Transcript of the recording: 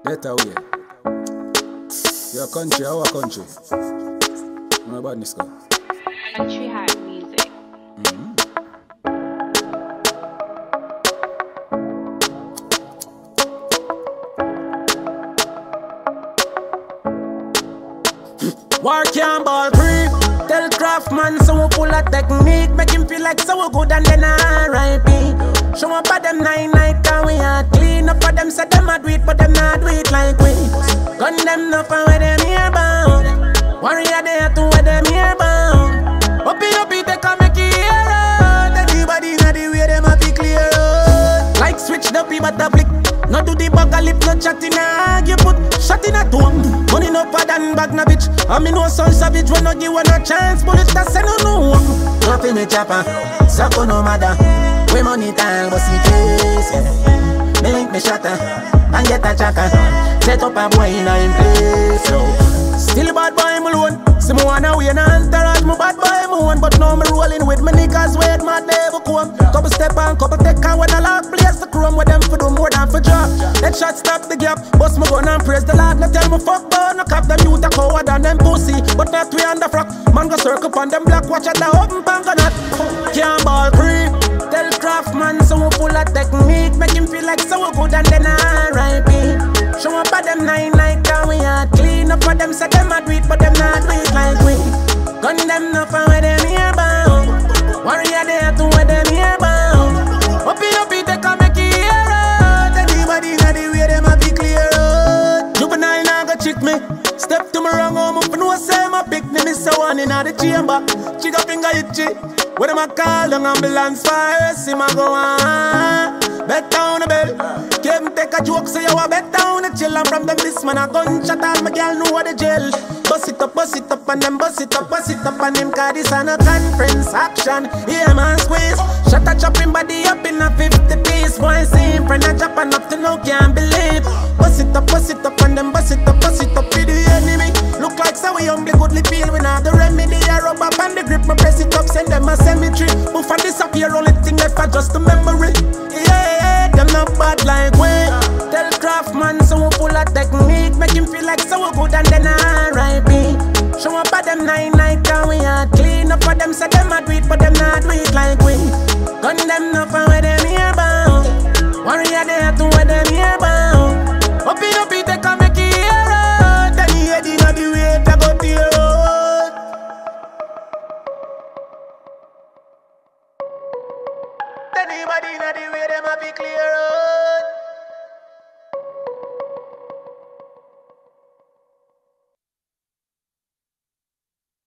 Get away. Your country, our country. No badness, go. Country Heart Music. War can't ball free. Tell Craftman so we pull a technique. Make him feel like so good and then R.I.P. Show up at them 9 night and we are clean up for them. Say them a do it but them not do it like we. Gun them up and where them here bound. Warrior there to where them here bound. Uppy, they can make it here out. Anybody in the way them a be clear out. Like switch the P but the flick. No do the bag a lip, no chat in a argue. Put shot in a tomb. Money no pad and bag na bitch. I mean no son savage when no give one a chance. Bullets that say no. Nothing me chopper. Sako no matter. We money time, but see case. Me link me shatter. And get a chaka. Set up a boy in a place. Still bad boy me alone. See me wanna win an entourage. Me bad boy me one. But now me rolling with me niggas. Wait my devil come. Couple step and couple take and when I lock place the chrome. With them for do more than for drop. That shot stop the gap. Bust me gun and praise the Lord. No tell me fuck boy. No cap them youth a coward than them pussy. But not we on the frock. Man go circle on them black. Watch at the open pan go not. Can't ball free. Tell Craftman so we full of technique. Make him feel like so good and then R.I.P. Show up at them 9 night and we are clean up for them. Say them a do it but them not do it like we. Gun them up and where them here bound. Warrior there to where them here bound. Uppy, they can make it here out. Anybody in the way them a be clear out. Juvenile now go cheat me. Step to me wrong home up and no say my pick me. Miss a one in the chamber. Chica finger itchy. Where them a call down ambulance fire. See my go on. Bet down the bell. Came take a joke so you a bet down the chill. And from them this man a gunshot. All my girl know what the jail. Bust it up and them bust it up and them. Cause this a no conference action. Yeah man squeeze. Shut a chopping body up in a 50 piece. Boy see him friend a chop enough to know can't believe. Bust it up and them bust it up with the enemy. Look like so we humbly goodly feel. We not the remedy. I rub up and the grip me press it up. Send them a cemetery. Move and disappear. Only thing left are just a memory. Yeah, them not bad like we. Tell Craftman so we full of technique. Make him feel like so good and then R.I.P. Show up at them 9 night and we are clean up for them. Say them a do it but them not do it like we. Gun them up and where them here bound. Warrior there to where them here bound. Uppy, they come